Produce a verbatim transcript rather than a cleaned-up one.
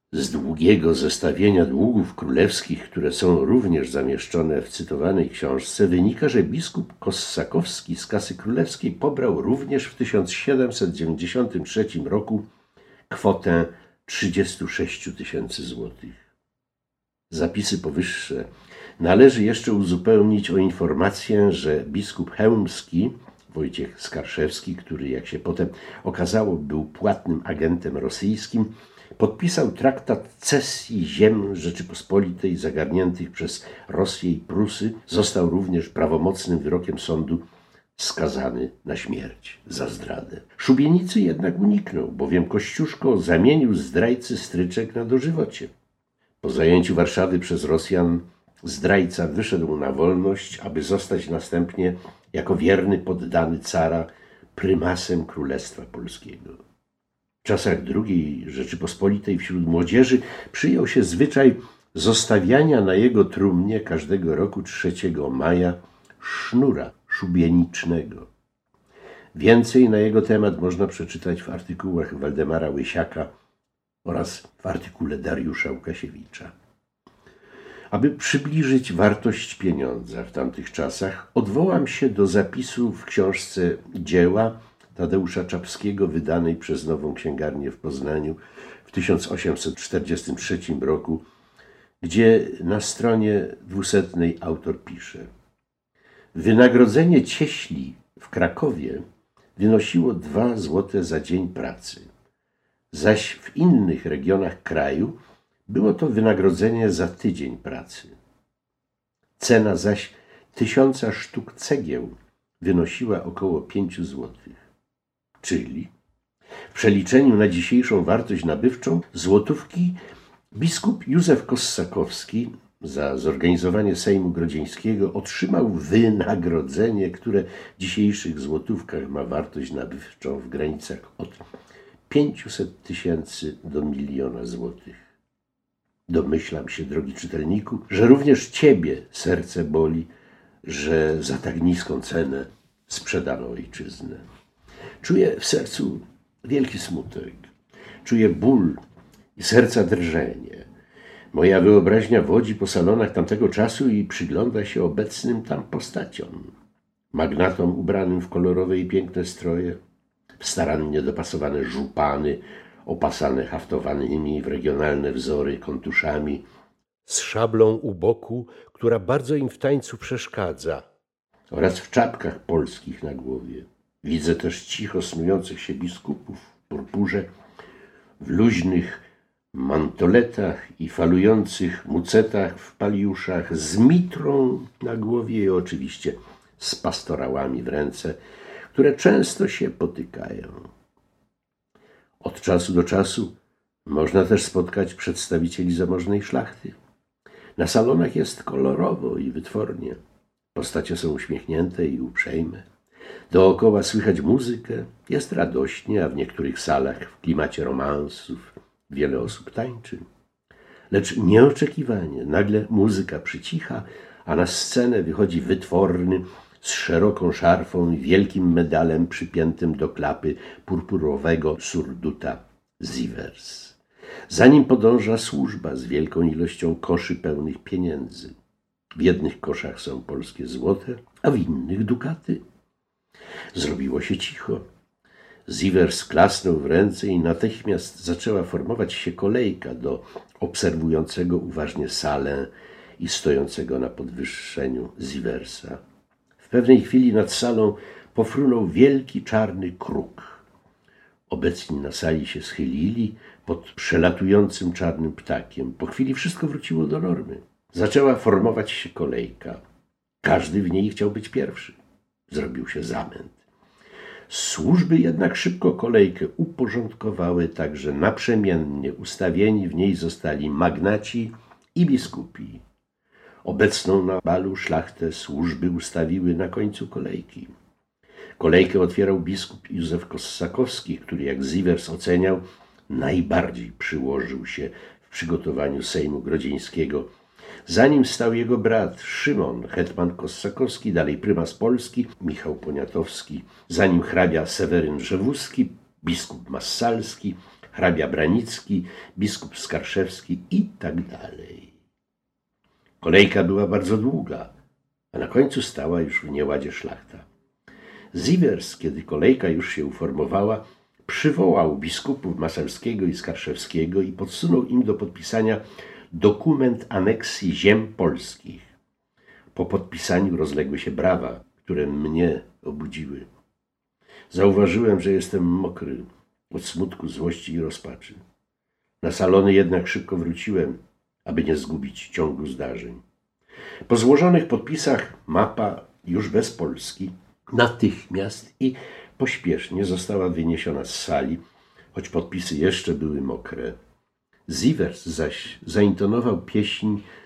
Z długiego zestawienia długów królewskich, które są również zamieszczone w cytowanej książce, wynika, że biskup Kossakowski z kasy królewskiej pobrał również w tysiąc siedemset dziewięćdziesiątym trzecim roku kwotę trzydziestu sześciu tysięcy złotych. Zapisy powyższe należy jeszcze uzupełnić o informację, że biskup chełmski Wojciech Skarszewski, który, jak się potem okazało, był płatnym agentem rosyjskim, podpisał traktat cesji ziem Rzeczypospolitej zagarniętych przez Rosję i Prusy. Został również prawomocnym wyrokiem sądu skazany na śmierć za zdradę. Szubienicy jednak uniknął, bowiem Kościuszko zamienił zdrajcy stryczek na dożywocie. Po zajęciu Warszawy przez Rosjan zdrajca wyszedł na wolność, aby zostać następnie jako wierny poddany cara prymasem Królestwa Polskiego. W czasach drugiej Rzeczypospolitej wśród młodzieży przyjął się zwyczaj zostawiania na jego trumnie każdego roku trzeciego maja sznura szubienicznego. Więcej na jego temat można przeczytać w artykułach Waldemara Łysiaka oraz w artykule Dariusza Łukasiewicza. Aby przybliżyć wartość pieniądza w tamtych czasach, odwołam się do zapisu w książce Dzieła Tadeusza Czapskiego, wydanej przez Nową Księgarnię w Poznaniu w tysiąc osiemset czterdziestym trzecim roku, gdzie na stronie dwusetnej autor pisze: wynagrodzenie cieśli w Krakowie wynosiło dwa złote za dzień pracy, zaś w innych regionach kraju było to wynagrodzenie za tydzień pracy. Cena zaś tysiąca sztuk cegieł wynosiła około pięciu złotych. Czyli w przeliczeniu na dzisiejszą wartość nabywczą złotówki biskup Józef Kossakowski za zorganizowanie Sejmu Grodzieńskiego otrzymał wynagrodzenie, które w dzisiejszych złotówkach ma wartość nabywczą w granicach od pięciuset tysięcy do miliona złotych. Domyślam się, drogi czytelniku, że również ciebie serce boli, że za tak niską cenę sprzedano ojczyznę. Czuję w sercu wielki smutek, czuję ból i serca drżenie. Moja wyobraźnia wodzi po salonach tamtego czasu i przygląda się obecnym tam postaciom. Magnatom ubranym w kolorowe i piękne stroje, w starannie dopasowane żupany, opasane haftowanymi w regionalne wzory kontuszami, z szablą u boku, która bardzo im w tańcu przeszkadza, oraz w czapkach polskich na głowie. Widzę też cicho snujących się biskupów w purpurze, w luźnych mantoletach i falujących mucetach w paliuszach, z mitrą na głowie i oczywiście z pastorałami w ręce, które często się potykają. Od czasu do czasu można też spotkać przedstawicieli zamożnej szlachty. Na salonach jest kolorowo i wytwornie. Postacie są uśmiechnięte i uprzejme. Dookoła słychać muzykę, jest radośnie, a w niektórych salach w klimacie romansów wiele osób tańczy. Lecz nieoczekiwanie nagle muzyka przycicha, a na scenę wychodzi wytworny, z szeroką szarfą i wielkim medalem przypiętym do klapy purpurowego surduta Sievers. Za nim podąża służba z wielką ilością koszy pełnych pieniędzy. W jednych koszach są polskie złote, a w innych dukaty. Zrobiło się cicho. Sievers klasnął w ręce i natychmiast zaczęła formować się kolejka do obserwującego uważnie salę i stojącego na podwyższeniu Sieversa. W pewnej chwili nad salą pofrunął wielki czarny kruk. Obecni na sali się schylili pod przelatującym czarnym ptakiem. Po chwili wszystko wróciło do normy. Zaczęła formować się kolejka. Każdy w niej chciał być pierwszy. Zrobił się zamęt. Służby jednak szybko kolejkę uporządkowały, tak że naprzemiennie ustawieni w niej zostali magnaci i biskupi. Obecną na balu szlachtę służby ustawiły na końcu kolejki. Kolejkę otwierał biskup Józef Kossakowski, który, jak Sievers oceniał, najbardziej przyłożył się w przygotowaniu Sejmu Grodzieńskiego. Za nim stał jego brat Szymon, hetman Kossakowski, dalej prymas Polski Michał Poniatowski, za nim hrabia Seweryn Rzewuski, biskup Massalski, hrabia Branicki, biskup Skarszewski i tak dalej. Kolejka była bardzo długa, a na końcu stała już w nieładzie szlachta. Sievers, kiedy kolejka już się uformowała, przywołał biskupów Massalskiego i Skarszewskiego i podsunął im do podpisania dokument aneksji ziem polskich. Po podpisaniu rozległy się brawa, które mnie obudziły. Zauważyłem, że jestem mokry od smutku, złości i rozpaczy. Na salony jednak szybko wróciłem, aby nie zgubić ciągu zdarzeń. Po złożonych podpisach mapa już bez Polski natychmiast i pośpiesznie została wyniesiona z sali, choć podpisy jeszcze były mokre. Sievers zaś zaintonował pieśń